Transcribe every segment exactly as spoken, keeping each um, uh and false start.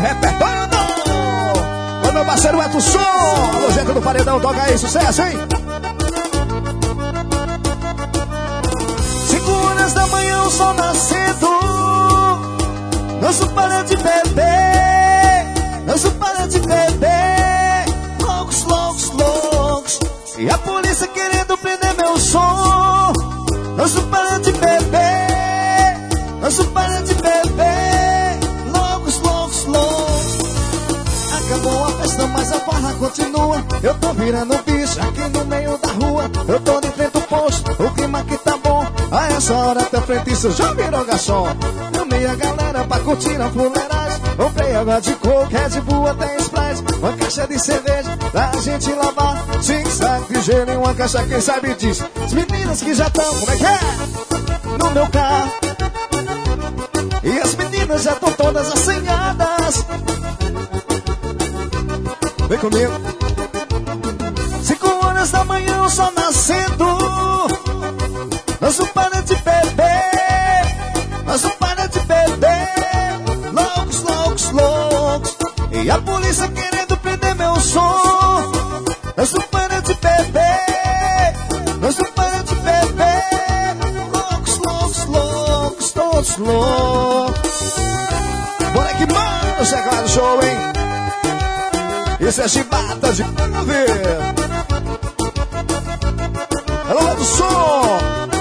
repertório do meu parceiro Eto Som. Alô, gente do Paredão, toca aí, sucesso, hein? Cinco horas da manhã, o sol nascendo. Nosso para de beber, nosso para de beber. Loucos, loucos, loucos. E a polícia querendo prender meu som. Nosso para de beber, nosso para de beber. Loucos, loucos, loucos. Acabou a festa, mas a farra continua. Eu tô virando bicho aqui no meio da rua. Eu tô de frente ao posto, o clima aqui tá bom. A essa hora até frente isso já virou garçom. Chamei a galera pra curtir a fuleiragem. Comprei água de coco, Red Bull até Sprite. Uma caixa de cerveja pra gente lavar. Cinco sacos de gelo e uma caixa, quem sabe disso. As meninas que já estão, como é que é? No meu carro. E as meninas já estão todas assanhadas. Vem comigo. Cinco horas da manhã, o sol nascendo. Nós não para de beber, nós não para de beber. Loucos, loucos, loucos. E a polícia querendo prender meu som. Nós não para de beber, nós não para de beber. Loucos, loucos, loucos, todos loucos. Bora que mano, chegar no show, hein? Isso é chibata de ver. Alô, do som.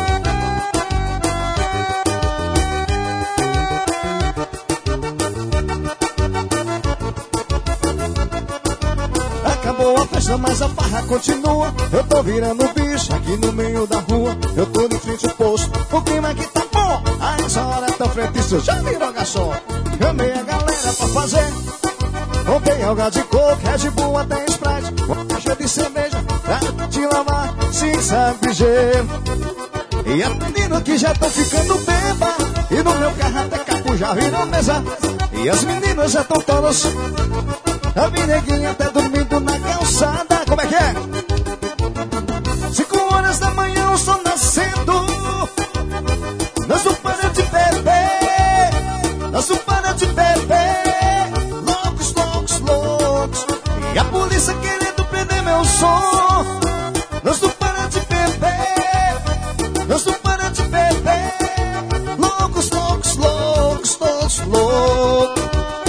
Acabou a festa, mas a farra continua. Eu tô virando bicho aqui no meio da rua. Eu tô de frente ao posto, o clima aqui tá bom. A essa hora tá frente, isso já virou garçom. Chamei a galera pra fazer. Comprei água de coco, Red Bull até Sprite. Uma caixa de cerveja pra te lavar. Sim, sabe gelo. E a menina que já tão ficando beba. E no meu carro até capo já virou mesa. E as meninas já tão todas. A mineguinha até dormindo na calçada. Como é que é? Cinco horas da manhã, o sol nascendo. Nós não para de beber, nós não para de beber. Loucos, loucos, loucos. E a polícia querendo prender meu som. Nós não para de beber, nós não para de beber. Loucos, loucos, loucos, todos loucos.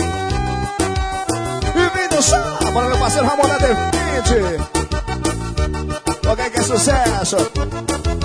Bora, meu parceiro Ramon da D vinte. Alguém quer sucesso?